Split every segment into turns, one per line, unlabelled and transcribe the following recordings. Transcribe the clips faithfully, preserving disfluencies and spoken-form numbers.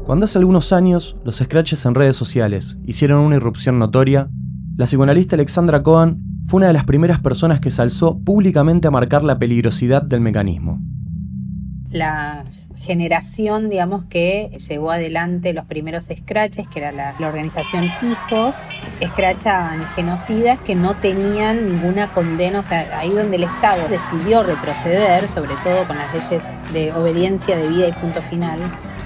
Cuando hace algunos años los scratches en redes sociales hicieron una irrupción notoria, la psicoanalista Alexandra Cohen fue una de las primeras personas que se alzó públicamente a marcar la peligrosidad del mecanismo.
La generación, digamos, que llevó adelante los primeros scratches, que era la, la organización Hijos, escrachaban genocidas que no tenían ninguna condena, o sea, ahí donde el Estado decidió retroceder, sobre todo con las leyes de obediencia de vida y punto final.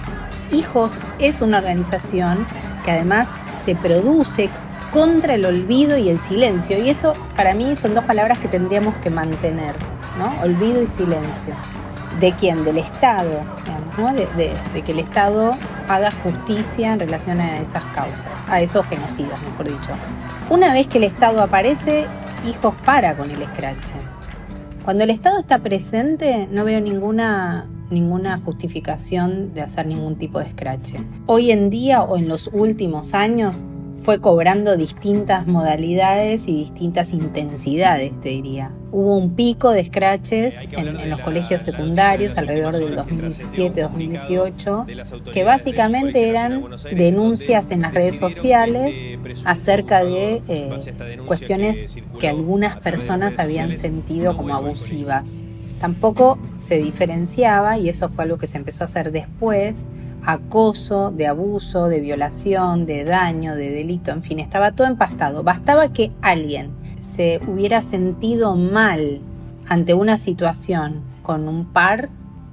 Hijos es una organización que además se produce contra el olvido y el silencio, y eso para mí son dos palabras que tendríamos que mantener, ¿no? Olvido y silencio. ¿De quién? Del Estado, digamos, ¿no? De, de, de que el Estado haga justicia en relación a esas causas, a esos genocidas, mejor dicho. Una vez que el Estado aparece, Hijos para con el escrache. Cuando el Estado está presente, no veo ninguna, ninguna justificación de hacer ningún tipo de escrache. Hoy en día, o en los últimos años, fue cobrando distintas modalidades y distintas intensidades, te diría. Hubo un pico de scratches en, en los colegios secundarios alrededor del dos mil diecisiete dos mil dieciocho, que básicamente eran denuncias en las redes sociales acerca de eh, cuestiones que algunas personas habían sentido como abusivas. Tampoco se diferenciaba, y eso fue algo que se empezó a hacer después, acoso, de abuso, de violación, de daño, de delito, en fin, estaba todo empastado. Bastaba que alguien se hubiera sentido mal ante una situación con un par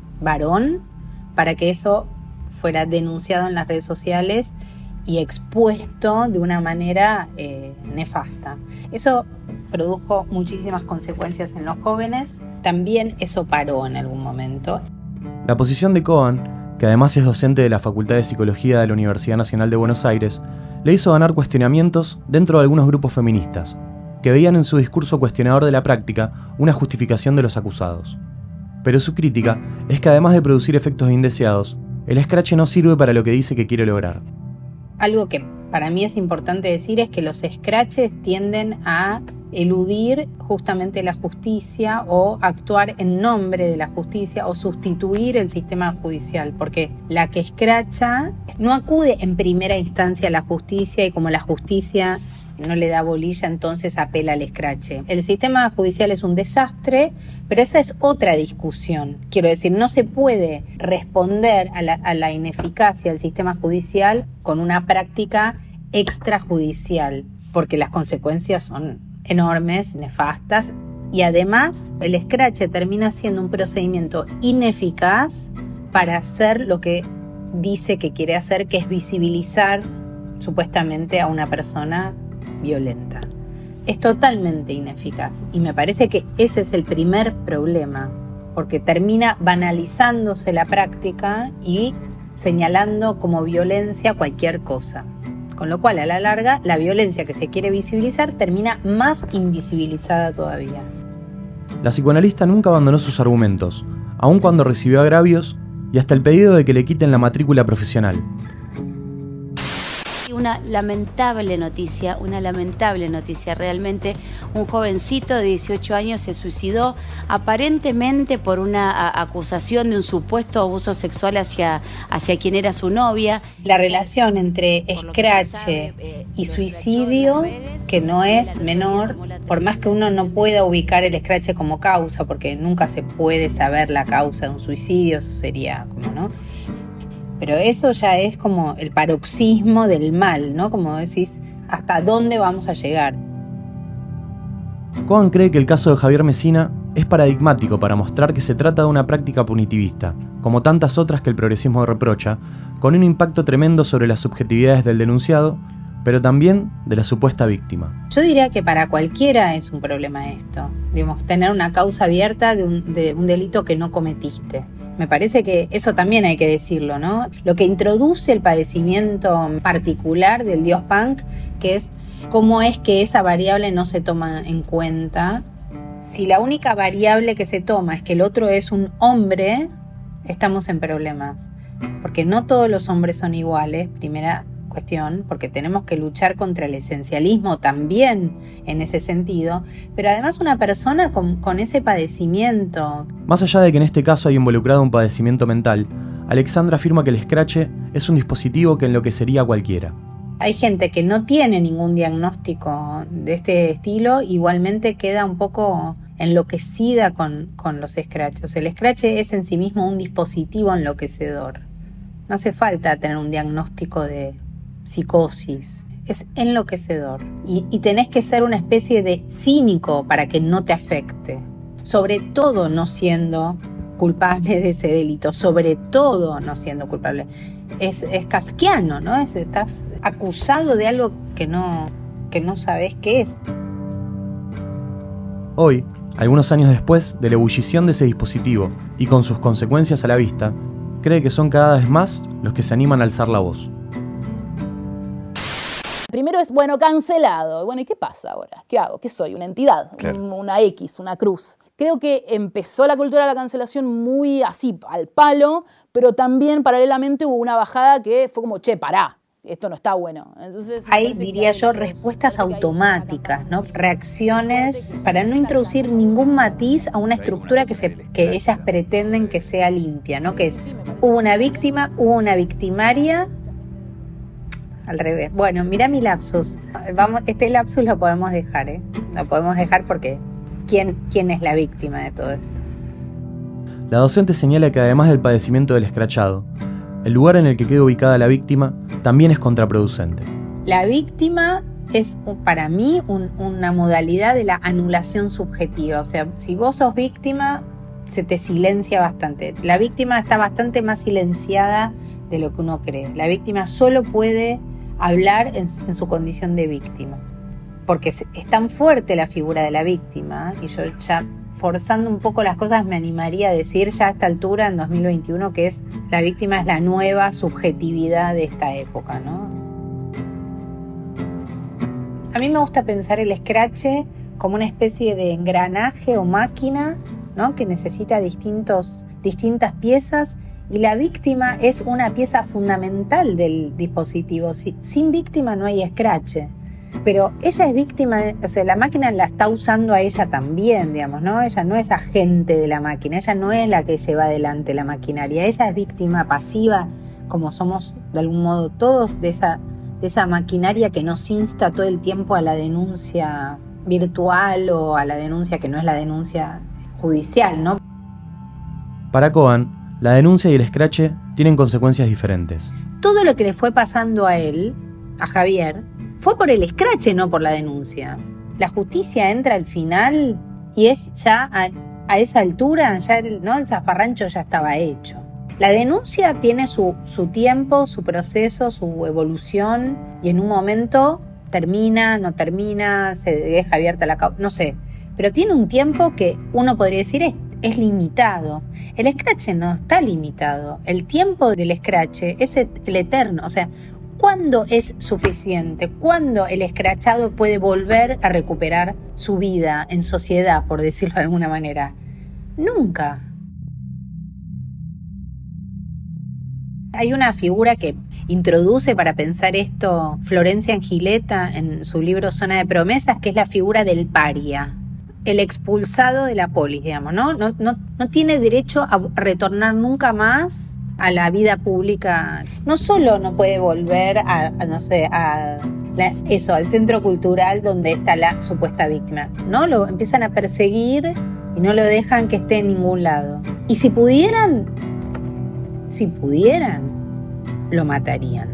varón para que eso fuera denunciado en las redes sociales y expuesto de una manera eh, nefasta. Eso produjo muchísimas consecuencias en los jóvenes. También eso paró en algún momento.
La posición de Cohen, que además es docente de la Facultad de Psicología de la Universidad Nacional de Buenos Aires, le hizo ganar cuestionamientos dentro de algunos grupos feministas, que veían en su discurso cuestionador de la práctica una justificación de los acusados. Pero su crítica es que además de producir efectos indeseados, el scratch no sirve para lo que dice que quiere lograr.
Algo que para mí es importante decir es que los scratches tienden a eludir justamente la justicia o actuar en nombre de la justicia o sustituir el sistema judicial, porque la que escracha no acude en primera instancia a la justicia y como la justicia no le da bolilla, entonces apela al escrache. El sistema judicial es un desastre, pero esa es otra discusión. Quiero decir, no se puede responder a la, a la ineficacia del sistema judicial con una práctica extrajudicial, porque las consecuencias son enormes, nefastas, y además el escrache termina siendo un procedimiento ineficaz para hacer lo que dice que quiere hacer, que es visibilizar supuestamente a una persona violenta. Es totalmente ineficaz y me parece que ese es el primer problema, porque termina banalizándose la práctica y señalando como violencia cualquier cosa. Con lo cual, a la larga, la violencia que se quiere visibilizar termina más invisibilizada todavía.
La psicoanalista nunca abandonó sus argumentos, aun cuando recibió agravios y hasta el pedido de que le quiten la matrícula profesional.
Una lamentable noticia, una lamentable noticia. Realmente un jovencito de dieciocho años se suicidó aparentemente por una a, acusación de un supuesto abuso sexual hacia, hacia quien era su novia.
La relación entre escrache y suicidio, que no es menor, por más que uno no pueda ubicar el escrache como causa, porque nunca se puede saber la causa de un suicidio, eso sería como, ¿no? Pero eso ya es como el paroxismo del mal, ¿no? Como decís, ¿hasta dónde vamos a llegar?
Cohen cree que el caso de Javier Mesina es paradigmático para mostrar que se trata de una práctica punitivista, como tantas otras que el progresismo reprocha, con un impacto tremendo sobre las subjetividades del denunciado, pero también de la supuesta víctima.
Yo diría que para cualquiera es un problema esto, digamos, tener una causa abierta de un, de un delito que no cometiste. Me parece que eso también hay que decirlo, ¿no? Lo que introduce el padecimiento particular del dios punk, que es cómo es que esa variable no se toma en cuenta. Si la única variable que se toma es que el otro es un hombre, estamos en problemas. Porque no todos los hombres son iguales, primera cuestión, porque tenemos que luchar contra el esencialismo también en ese sentido, pero además una persona con, con ese padecimiento.
Más allá de que en este caso hay involucrado un padecimiento mental, Alexandra afirma que el scratch es un dispositivo que enloquecería a cualquiera.
Hay gente que no tiene ningún diagnóstico de este estilo, igualmente queda un poco enloquecida con, con los scratches. El scratch es en sí mismo un dispositivo enloquecedor. No hace falta tener un diagnóstico de psicosis. Es enloquecedor. Y, y tenés que ser una especie de cínico para que no te afecte. Sobre todo no siendo culpable de ese delito. Sobre todo no siendo culpable. Es, es kafkiano, ¿no? Es, estás acusado de algo que no, que no sabes qué es.
Hoy, algunos años después de la ebullición de ese dispositivo y con sus consecuencias a la vista, cree que son cada vez más los que se animan a alzar la voz.
Primero es, bueno, cancelado. Bueno, ¿y qué pasa ahora? ¿Qué hago? ¿Qué soy? ¿Una entidad?
Claro.
Un, una X, una cruz. Creo que empezó la cultura de la cancelación muy así, al palo, pero también paralelamente hubo una bajada que fue como, che, pará, esto no está bueno. Entonces,
Ahí diría yo respuestas automáticas, ¿no? Reacciones para no introducir ningún matiz a una estructura que, se, que ellas pretenden que sea limpia, ¿no? Que es, hubo una víctima, hubo una victimaria, al revés. Bueno, mirá mi lapsus. Vamos, este lapsus lo podemos dejar, ¿eh? Lo podemos dejar porque ¿quién, quién es la víctima de todo esto?
La docente señala que además del padecimiento del escrachado, el lugar en el que queda ubicada la víctima también es contraproducente.
La víctima es para mí un, una modalidad de la anulación subjetiva. O sea, si vos sos víctima, se te silencia bastante. La víctima está bastante más silenciada de lo que uno cree. La víctima solo puede hablar en, en su condición de víctima. Porque es, es tan fuerte la figura de la víctima, y yo ya forzando un poco las cosas me animaría a decir ya a esta altura, en dos mil veintiuno, que es la víctima es la nueva subjetividad de esta época, ¿no? A mí me gusta pensar el scratch como una especie de engranaje o máquina, ¿no? Que necesita distintos, distintas piezas, y la víctima es una pieza fundamental del dispositivo. Sin víctima no hay scratch. Pero ella es víctima, de, o sea, la máquina la está usando a ella también, digamos, ¿no? Ella no es agente de la máquina, ella no es la que lleva adelante la maquinaria, ella es víctima pasiva, como somos de algún modo todos, de esa, de esa maquinaria que nos insta todo el tiempo a la denuncia virtual o a la denuncia que no es la denuncia judicial, ¿no?
Para Cohen, la denuncia y el escrache tienen consecuencias diferentes.
Todo lo que le fue pasando a él, a Javier, fue por el escrache, no por la denuncia. La justicia entra al final y es ya a, a esa altura, ya el, ¿no? el zafarrancho ya estaba hecho. La denuncia tiene su, su tiempo, su proceso, su evolución, y en un momento termina, no termina, se deja abierta la causa, no sé. Pero tiene un tiempo que uno podría decir es, es limitado. El escrache no está limitado. El tiempo del escrache es el eterno, o sea, ¿cuándo es suficiente? ¿Cuándo el escrachado puede volver a recuperar su vida en sociedad, por decirlo de alguna manera? Nunca. Hay una figura que introduce para pensar esto Florencia Angileta en su libro Zona de Promesas, que es la figura del paria, el expulsado de la polis, digamos, ¿no? No, no, no tiene derecho a retornar nunca más a la vida pública. No solo no puede volver a, a no sé, a la, eso, al centro cultural donde está la supuesta víctima, ¿no? Lo empiezan a perseguir y no lo dejan que esté en ningún lado. Y si pudieran, si pudieran, lo matarían.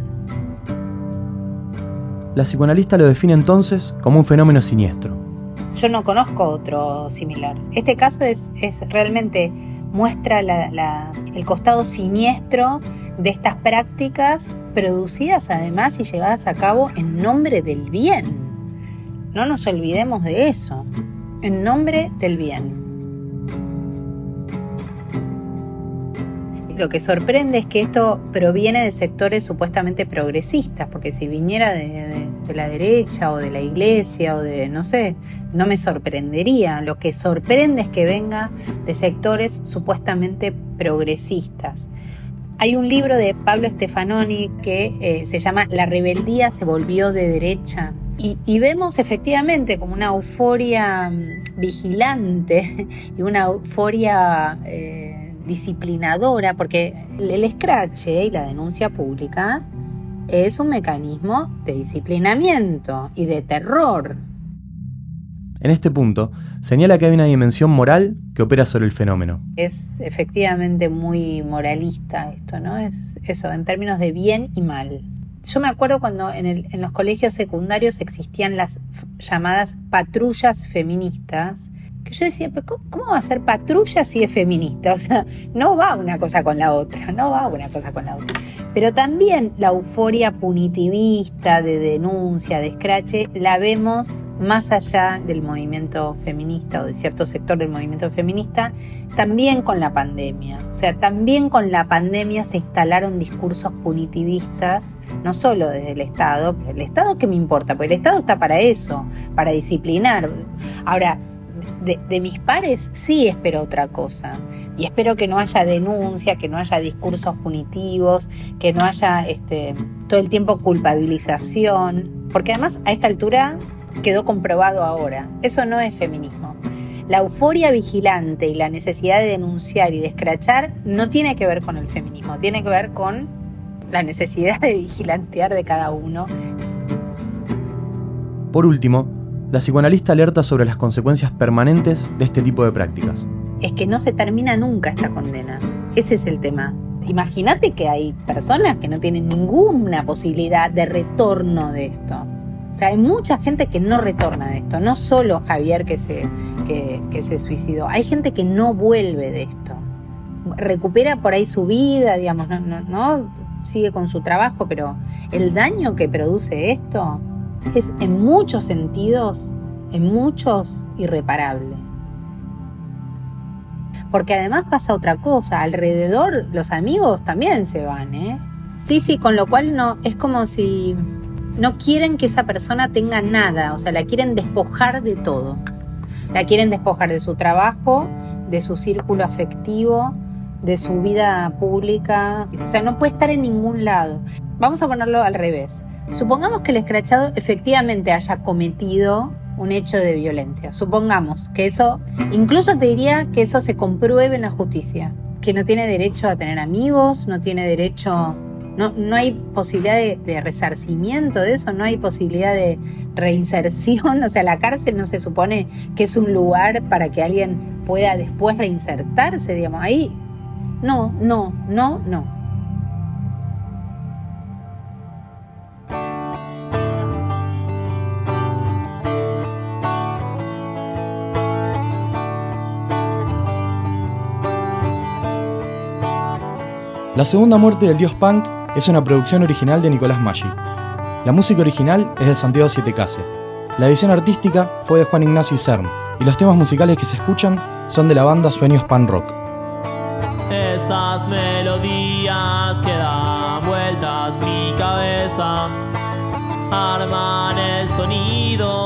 La psicoanalista lo define entonces como un fenómeno siniestro.
Yo no conozco otro similar. Este caso es, es realmente muestra la, la, el costado siniestro de estas prácticas producidas además y llevadas a cabo en nombre del bien. No nos olvidemos de eso, en nombre del bien. Lo que sorprende es que esto proviene de sectores supuestamente progresistas, porque si viniera de, de, de la derecha o de la iglesia o de, no sé, no me sorprendería. Lo que sorprende es que venga de sectores supuestamente progresistas. Hay un libro de Pablo Stefanoni que eh, se llama La rebeldía se volvió de derecha. Y, y vemos efectivamente como una euforia vigilante y una euforia... Eh, disciplinadora, porque el escrache y la denuncia pública es un mecanismo de disciplinamiento y de terror.
En este punto, señala que hay una dimensión moral que opera sobre el fenómeno.
Es efectivamente muy moralista esto, ¿no? Es eso, en términos de bien y mal. Yo me acuerdo cuando en, el, en los colegios secundarios existían las f- llamadas patrullas feministas, que yo decía, ¿cómo, ¿cómo va a ser patrulla si es feminista? O sea, no va una cosa con la otra, no va una cosa con la otra. Pero también la euforia punitivista de denuncia, de escrache, la vemos más allá del movimiento feminista o de cierto sector del movimiento feminista, también con la pandemia. O sea, también con la pandemia se instalaron discursos punitivistas, no solo desde el Estado, pero el Estado, ¿qué me importa? Porque el Estado está para eso, para disciplinar. Ahora, De, de mis pares sí espero otra cosa, y espero que no haya denuncia, que no haya discursos punitivos, que no haya este, todo el tiempo culpabilización, porque además a esta altura quedó comprobado ahora, eso no es feminismo. La euforia vigilante y la necesidad de denunciar y de escrachar no tiene que ver con el feminismo, tiene que ver con la necesidad de vigilantear de cada uno.
Por último, la psicoanalista alerta sobre las consecuencias permanentes de este tipo de prácticas.
Es que no se termina nunca esta condena. Ese es el tema. Imagínate que hay personas que no tienen ninguna posibilidad de retorno de esto. O sea, hay mucha gente que no retorna de esto. No solo Javier que se, que, que se suicidó. Hay gente que no vuelve de esto. Recupera por ahí su vida, digamos, no, no, no sigue con su trabajo, pero el daño que produce esto es en muchos sentidos, en muchos, irreparable. Porque además pasa otra cosa, alrededor los amigos también se van, ¿eh? Sí, sí, con lo cual no, es como si no quieren que esa persona tenga nada, o sea, la quieren despojar de todo. La quieren despojar de su trabajo, de su círculo afectivo, de su vida pública, o sea, no puede estar en ningún lado. Vamos a ponerlo al revés. Supongamos que el escrachado efectivamente haya cometido un hecho de violencia. Supongamos que eso, incluso te diría que eso se compruebe en la justicia, que no tiene derecho a tener amigos, no tiene derecho, no, no hay posibilidad de, de resarcimiento de eso, no hay posibilidad de reinserción. O sea, la cárcel no se supone que es un lugar para que alguien pueda después reinsertarse, digamos, ahí. No, no, no, no.
La segunda muerte del dios punk es una producción original de Nicolás Maggi. La música original es de Santiago Sietecase. La edición artística fue de Juan Ignacio Isern, y los temas musicales que se escuchan son de la banda Sueños Pan Rock.
Esas melodías que dan vueltas mi cabeza arman el sonido